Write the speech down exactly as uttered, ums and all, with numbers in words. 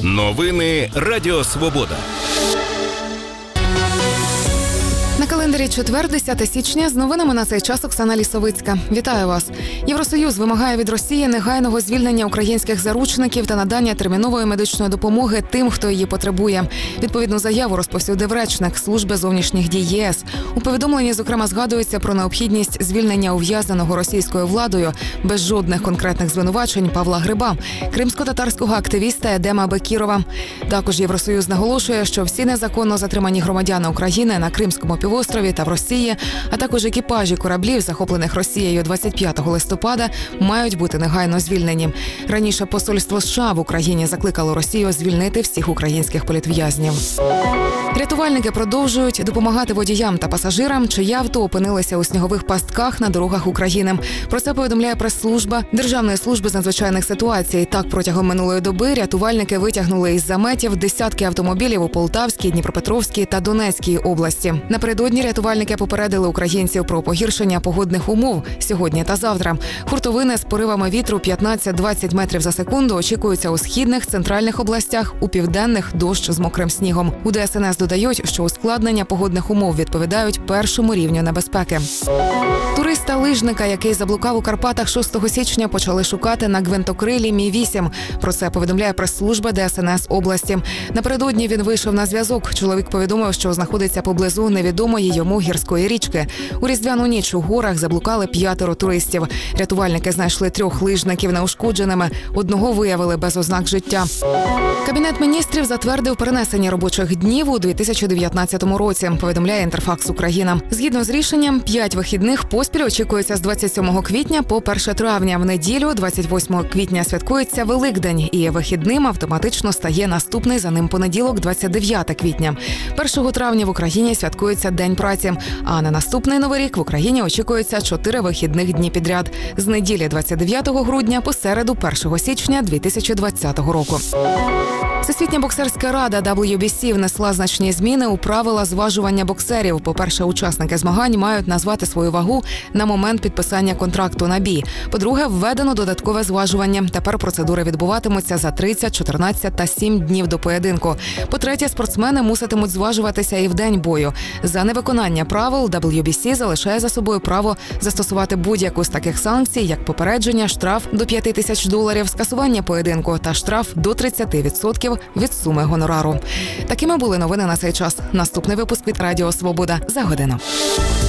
Новини Радіо Свобода. На календарі четвер, десяте січня, з новинами на цей час Оксана Лісовицька. Вітаю вас. Євросоюз вимагає від Росії негайного звільнення українських заручників та надання термінової медичної допомоги тим, хто її потребує. Відповідну заяву розповсюдив речник Служби зовнішніх дій ЄС. У повідомленні, зокрема, згадується про необхідність звільнення ув'язненого російською владою без жодних конкретних звинувачень Павла Гриба, кримсько-татарського активіста Едема Бекірова. Також Євросоюз наголошує, що всі незаконно затримані громадяни України на Кримському півострові та в Росії, а також екіпажі кораблів, захоплених Росією двадцять п'ятого листопада, мають бути негайно звільнені. Раніше посольство США в Україні закликало Росію звільнити всіх українських політв'язнів. Рятувальники продовжують допомагати водіям та пасажирам, чиї авто опинилися у снігових пастках на дорогах України. Про це повідомляє прес-служба Державної служби з надзвичайних ситуацій. Так, протягом минулої доби рятувальники витягнули із заметів десятки автомобілів у Полтавській, Дніпропетровській та Донецькій області. Напередодні рятувальники попередили українців про погіршення погодних умов сьогодні та завтра. Хуртовини з поривами вітру п'ятнадцять-двадцять метрів за секунду очікуються у східних, центральних областях, у південних – дощ з мокрим снігом. У ДСНС додають, що ускладнення погодних умов відповідають першому рівню небезпеки. Туриста-лижника, який заблукав у Карпатах шостого січня, почали шукати на гвинтокрилі Мі вісім. Про це повідомляє прес-служба ДСНС області. Напередодні він вийшов на зв'язок. Чоловік повідомив, що знаходиться поблизу невідомої йому гірської річки. У різдвяну ніч у горах заблукали п'ятеро туристів. Рятувальники знайшли трьох лижників неушкодженими. Одного виявили без ознак життя. Кабінет міністрів затвердив перенесення робочих днів у дві тисячі дев'ятнадцятому році, повідомляє Інтерфакс Україна. Згідно з рішенням, п'ять вихідних поспіль очікується з двадцять сьомого квітня по перше травня. В неділю, двадцять восьмого квітня, святкується Великдень, і вихідним автоматично стає наступний за ним понеділок, двадцять дев'яте квітня. першого травня в Україні святкується День праці, а на наступний Новий рік в Україні очікується чотири вихідних дні підряд. З неділі двадцять дев'ятого грудня по середу першого січня дві тисячі двадцятого року. Всесвітня боксерська рада дабл ю бі сі внесла значні зміни у правила зважування боксерів. По-перше, учасники змагань мають назвати свою вагу на момент підписання контракту на бій. По-друге, введено додаткове зважування. Тепер процедури відбуватимуться за тридцять, чотирнадцять та сім днів до поєдинку. По-третє, спортсмени муситимуть зважуватися і в день бою. За невиконання правил дабл ю бі сі залишає за собою право застосувати будь-яку з таких санкцій, як попередження, штраф до п'яти тисяч доларів, скасування поєдинку та штраф до тридцяти відсотків від суми гонорару. Такими були новини на цей час. Наступний випуск від Радіо Свобода за годину.